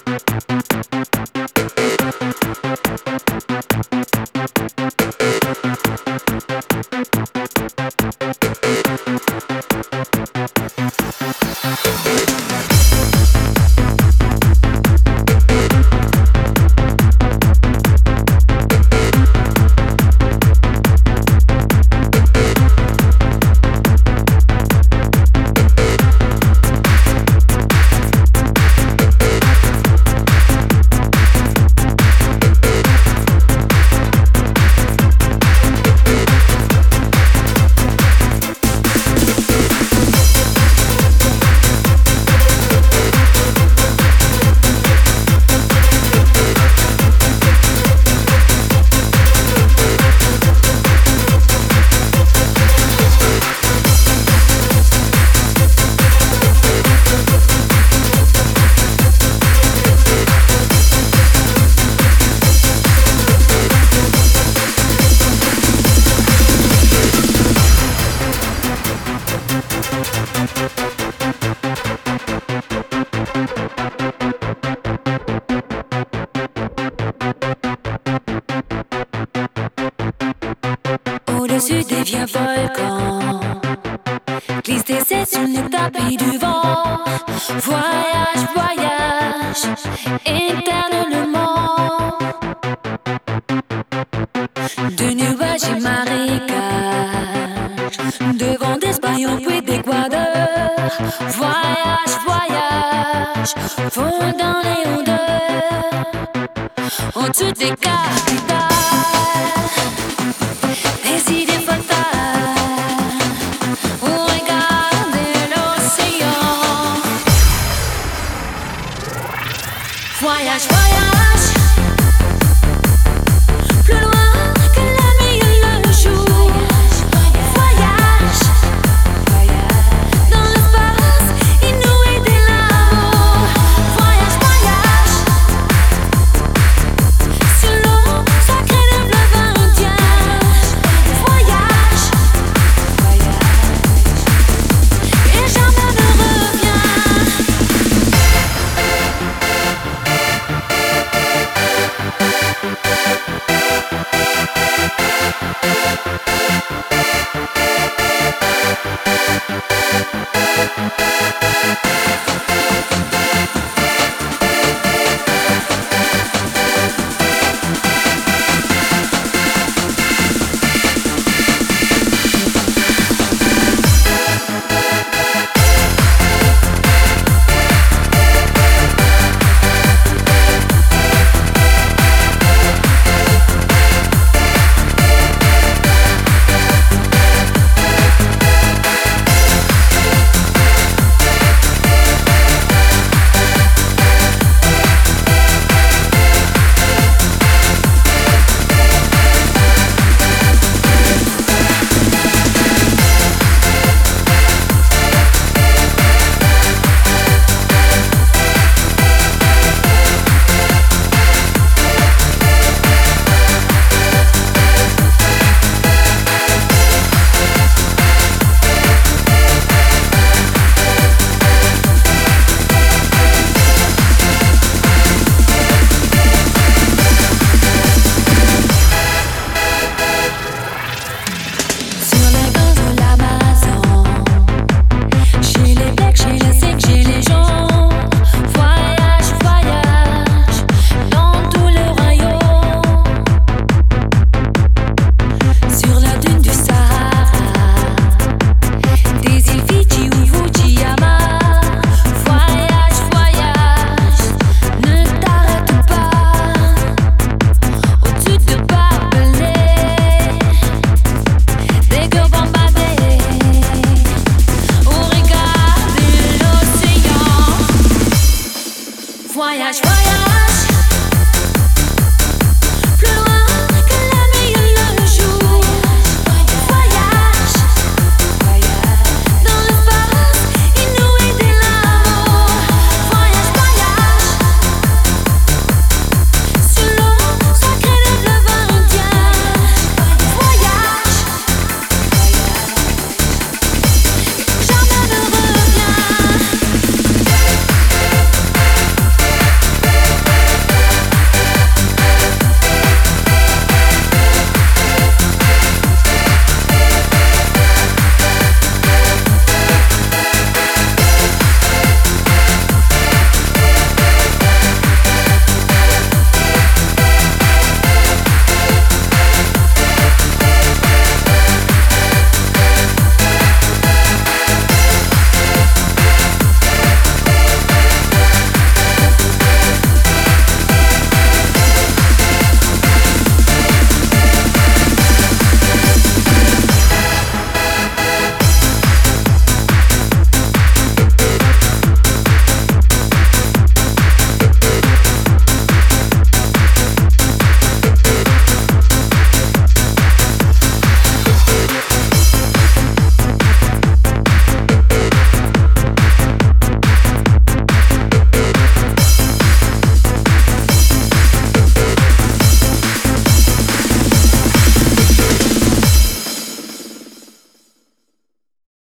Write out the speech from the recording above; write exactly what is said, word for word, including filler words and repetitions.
Au-dessus des vieux volcans, glisse tes ailes sur les tapis du vent. Voyage, voyage, éternellement. De nuages et marécages, devant d'Espagne au puits d'Équateur. Voyage, voyage, fond dans les odeurs. Au-dessus des capitales, des idées fatales, au regard de l'océan. Voyage, voyage, plus loin que la nuit et le jour. Voyage, dans l'espace inouï de l'amour. Voyage, voyage, sur l'eau sacrée d'un fleuve indien. Voyage, et jamais ne reviens. Voyage, voyage.